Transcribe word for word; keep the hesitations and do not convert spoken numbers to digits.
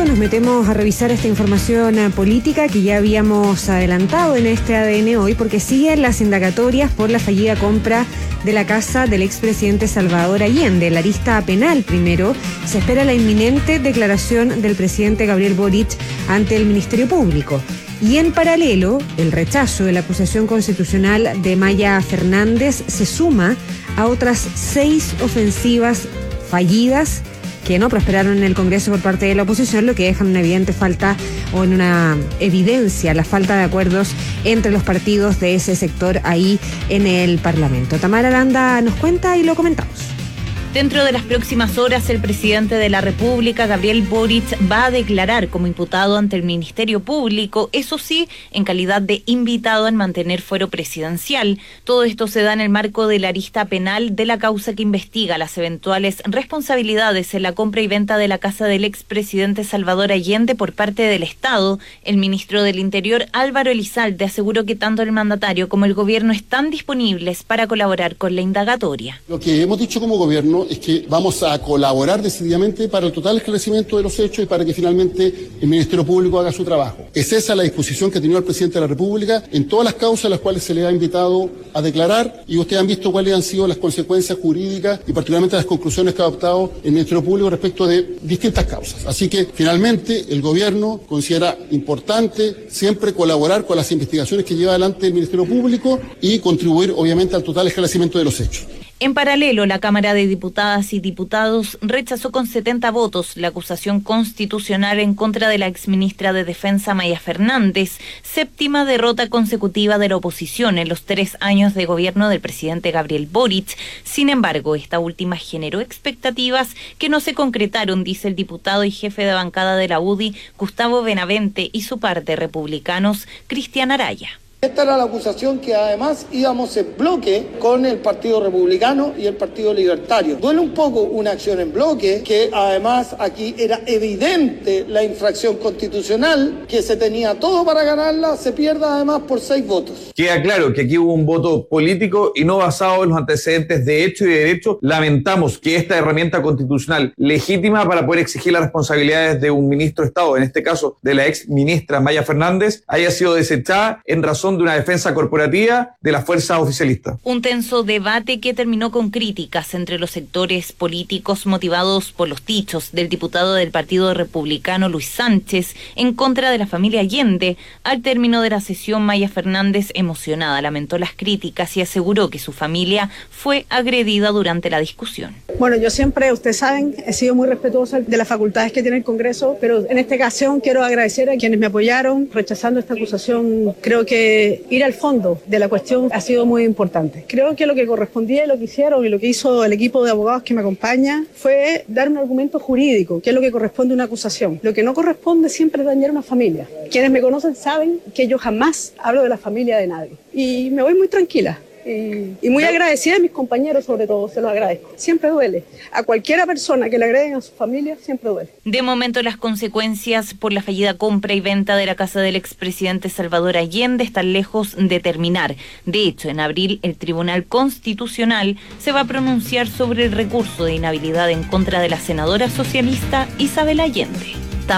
minutos nos metemos a revisar esta información política que ya habíamos adelantado en este A D N hoy, porque siguen las indagatorias por la fallida compra de la casa del expresidente Salvador Allende. La arista penal primero. Se espera la inminente declaración del presidente Gabriel Boric ante el Ministerio Público. Y en paralelo, el rechazo de la acusación constitucional de Maya Fernández se suma a otras seis ofensivas fallidas que no prosperaron en el Congreso por parte de la oposición, lo que deja en una evidente falta o en una evidencia la falta de acuerdos entre los partidos de ese sector ahí en el Parlamento. Tamara Aranda nos cuenta y lo comentamos. Dentro de las próximas horas, el presidente de la República, Gabriel Boric, va a declarar como imputado ante el Ministerio Público, eso sí, en calidad de invitado en mantener fuero presidencial. Todo esto se da en el marco de la arista penal de la causa que investiga las eventuales responsabilidades en la compra y venta de la casa del expresidente Salvador Allende por parte del Estado. El ministro del Interior, Álvaro Elizalde, aseguró que tanto el mandatario como el gobierno están disponibles para colaborar con la indagatoria. Lo que hemos dicho como gobierno es que vamos a colaborar decididamente para el total esclarecimiento de los hechos y para que finalmente el Ministerio Público haga su trabajo. Es esa la disposición que ha tenido el presidente de la República en todas las causas en las cuales se le ha invitado a declarar, y ustedes han visto cuáles han sido las consecuencias jurídicas y particularmente las conclusiones que ha adoptado el Ministerio Público respecto de distintas causas. Así que finalmente el gobierno considera importante siempre colaborar con las investigaciones que lleva adelante el Ministerio Público y contribuir obviamente al total esclarecimiento de los hechos. En paralelo, la Cámara de Diputadas y Diputados rechazó con setenta votos la acusación constitucional en contra de la exministra de Defensa Maya Fernández, séptima derrota consecutiva de la oposición en los tres años de gobierno del presidente Gabriel Boric. Sin embargo, esta última generó expectativas que no se concretaron, dice el diputado y jefe de bancada de la U D I, Gustavo Benavente, y su par de republicanos, Cristian Araya. Esta era la acusación que además íbamos en bloque con el Partido Republicano y el Partido Libertario. Duele un poco una acción en bloque, que además aquí era evidente la infracción constitucional, que se tenía todo para ganarla, se pierda además por seis votos. Queda claro que aquí hubo un voto político y no basado en los antecedentes de hecho y de derecho. Lamentamos que esta herramienta constitucional legítima para poder exigir las responsabilidades de un ministro de Estado, en este caso de la ex ministra Maya Fernández, haya sido desechada en razón de una defensa corporativa de las fuerzas oficialistas. Un tenso debate que terminó con críticas entre los sectores políticos motivados por los dichos del diputado del Partido Republicano Luis Sánchez en contra de la familia Allende. Al término de la sesión, Maya Fernández, emocionada, lamentó las críticas y aseguró que su familia fue agredida durante la discusión. Bueno, yo siempre, ustedes saben, he sido muy respetuosa de las facultades que tiene el Congreso, pero en esta ocasión quiero agradecer a quienes me apoyaron rechazando esta acusación. Creo que ir al fondo de la cuestión ha sido muy importante. Creo que lo que correspondía y lo que hicieron y lo que hizo el equipo de abogados que me acompaña fue dar un argumento jurídico, que es lo que corresponde a una acusación. Lo que no corresponde siempre es dañar a una familia. Quienes me conocen saben que yo jamás hablo de la familia de nadie. Y me voy muy tranquila. Y, y muy agradecida a mis compañeros, sobre todo, se los agradezco. Siempre duele. A cualquiera persona que le agreguen a su familia, siempre duele. De momento, las consecuencias por la fallida compra y venta de la casa del expresidente Salvador Allende están lejos de terminar. De hecho, en abril, el Tribunal Constitucional se va a pronunciar sobre el recurso de inhabilidad en contra de la senadora socialista Isabel Allende.